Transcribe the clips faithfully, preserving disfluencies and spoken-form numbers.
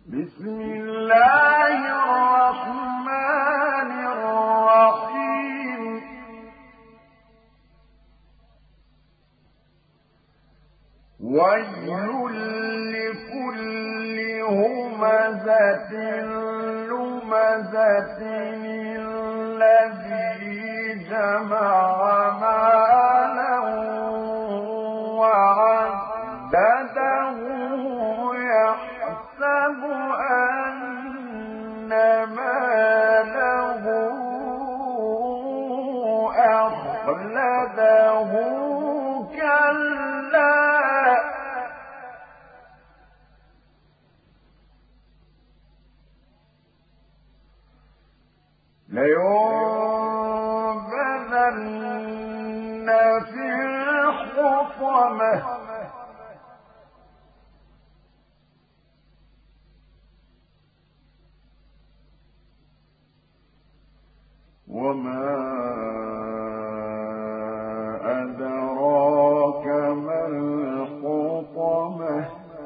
بسم الله الرحمن الرحيم ويل لكل همزة لمزة الذي جمع مالا وعدده يحسب أن ماله أخلده كلا لينبذن في الحطمة وما أدراك ما الحطمة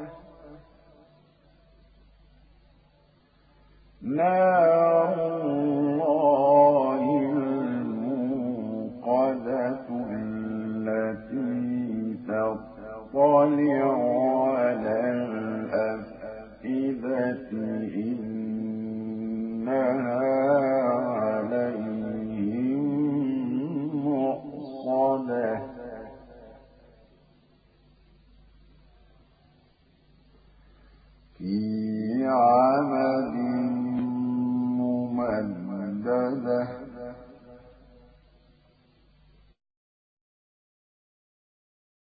نار الله الموقدة التي تطلع على الأفئدة إنها